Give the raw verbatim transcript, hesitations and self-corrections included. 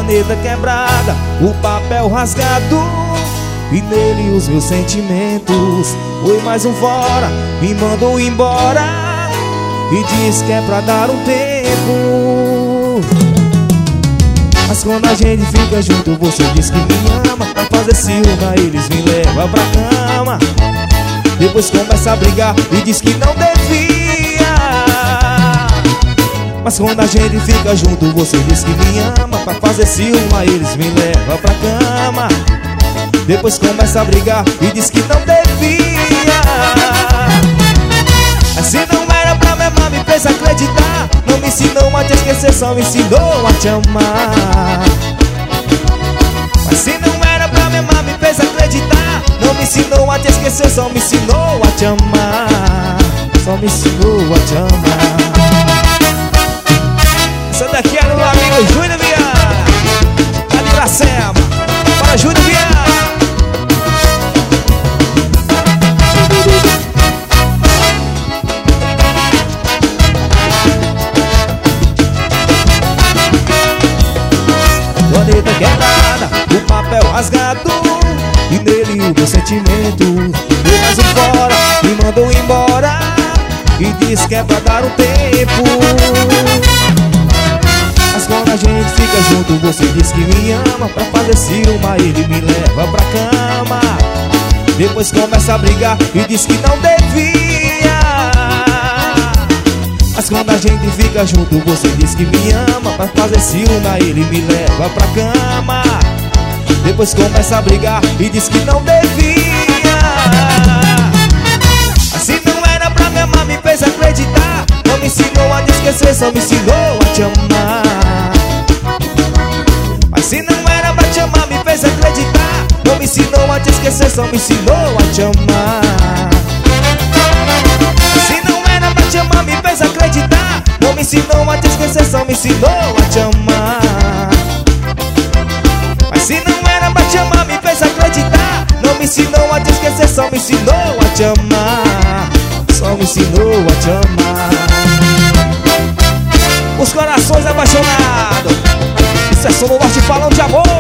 caneta quebrada, o papel rasgado e nele os meus sentimentos. Foi mais um fora, me mandou embora e diz que é pra dar um tempo. Mas quando a gente fica junto, você diz que me ama. Pra fazer ciúma, eles me levam pra cama. Depois começa a brigar e diz que não devia. Mas quando a gente fica junto, você diz que me ama. Pra fazer ciúma, eles me levam pra cama. Depois começa a brigar e diz que não devia. Assim não era pra me amar, me fez acreditar. Não me ensinou a te esquecer, só me ensinou a te amar. Mas se não era pra me amar, me fez acreditar. Não me ensinou a te esquecer, só me ensinou a te amar. Só me ensinou a te amar. Essa daqui é do meu amigo Júnior Viana, lá de Iracema. Para Júnior Viana. Caneta quebrada, o papel rasgado e nele o meu sentimento. Foi mais um fora, me mandou embora e disse que é pra dar um tempo. Mas quando a gente fica junto, você diz que me ama. Pra fazer ciúma, ele me leva pra cama. Depois começa a brigar e diz que não devia. Mas quando a gente fica junto, você diz que me ama. Pra fazer ciúma, ele me leva pra cama. Depois começa a brigar e diz que não devia. Assim não era pra me amar, me fez acreditar. Não me ensinou a te esquecer, só me ensinou a te amar. Mas se não era pra te amar, me fez acreditar. Não me ensinou a te esquecer, só me ensinou a te amar. Se não era pra te amar, me fez acreditar. Não me ensinou a te esquecer, só me ensinou a te amar. Mas se não era pra te amar, me fez acreditar. Não me ensinou a te esquecer, só me ensinou a te amar. Só me ensinou a te amar. Os corações apaixonados, isso é só no norte falando de amor.